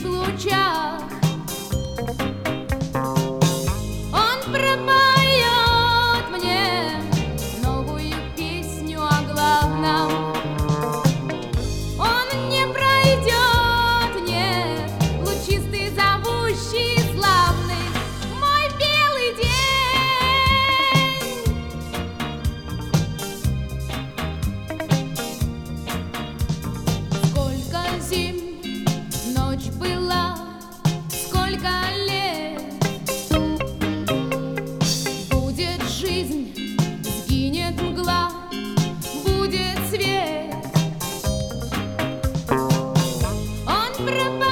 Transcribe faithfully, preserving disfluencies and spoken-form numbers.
лучах. Он пропоет мне новую песню о главном. Он не пройдет, нет, лучистый, зовущий, славный мой белый день. Сколько зим ночь была, сколько лет будет жизнь, сгинет мгла, будет свет. Он пропадет.